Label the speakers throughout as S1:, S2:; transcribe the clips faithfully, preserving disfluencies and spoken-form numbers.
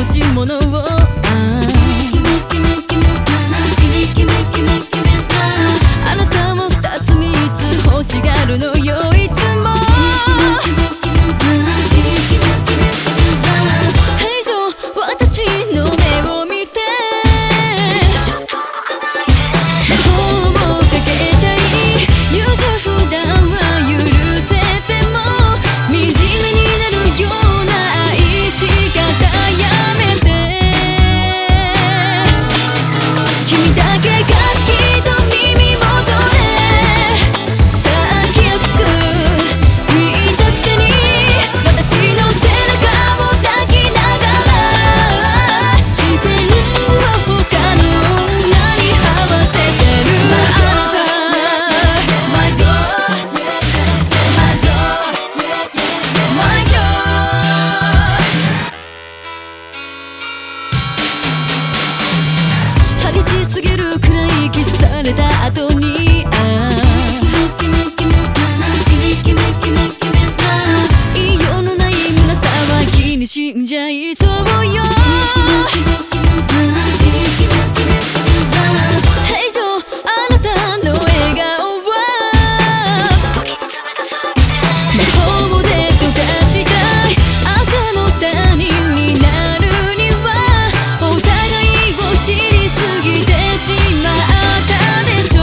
S1: しいものをあなたも二つ三つ欲しがるのよいつも以上私の目を見て魔法をかけたい友情普段は許せても惨めになるような愛し方やめて君だけが好きと耳元でさあ気をつく言ったくせに私の背中を抱きながら視線は他の女に合わせてるあなたMy joy My joy My joy 激しすぎるくらいキスされた後に言いようのない虚さは気に死んじゃいそうよ以上あなたの笑顔は魔法で溶かしたい赤の他人になるにはお互いを知りすぎてしまったでしょ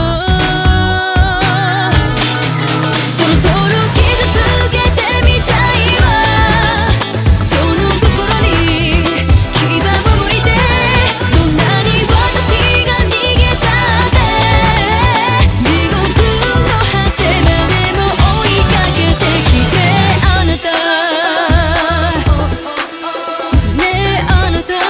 S1: そろそろ傷つけてみたいわその心に牙を向いてどんなに私が逃げたって地獄の果てまでも追いかけてきてあなたねえあなた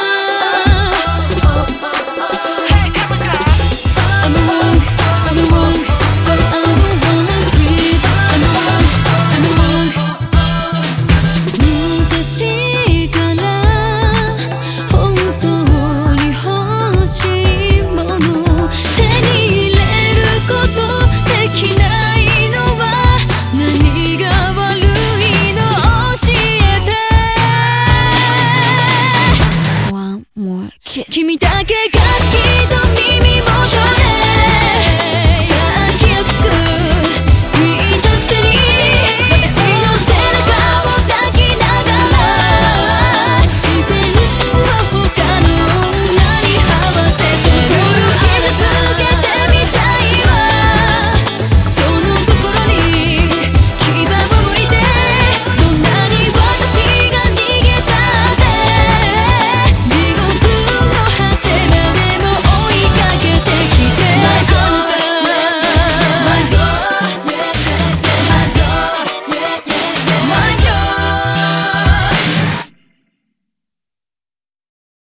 S1: I'm wrong, I'm wrong, but I don't wanna breathe. I'm wrong, I'm wrong. 昔から本当に欲しいもの手に入れることできないのは何が悪いの教えて One more kiss 君だけが好きと耳元